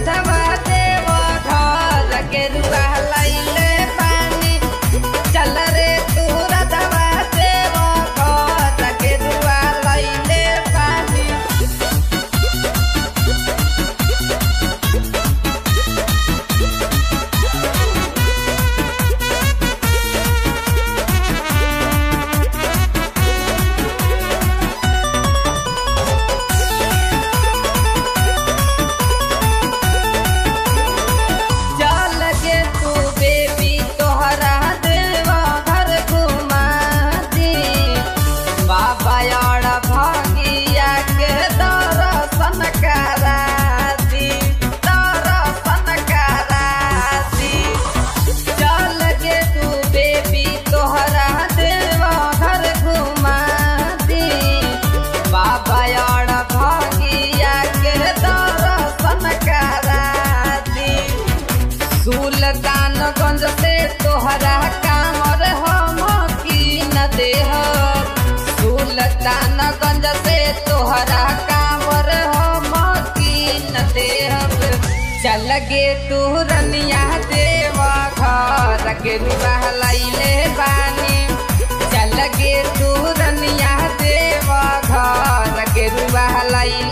रथवा देव घर के रुआ लैले पानी चल रे तू रथवा देव घर के रुआ लैले पानी। सुल्तानगंज से तोहरा कामर हम कीन देह सुल्तानगंज से तोहरा कामर हम कीन देह चल गे तू रनिया देव घर के रुआ लैले बानी चल गे तू रनिया देव घर के रुआ लैले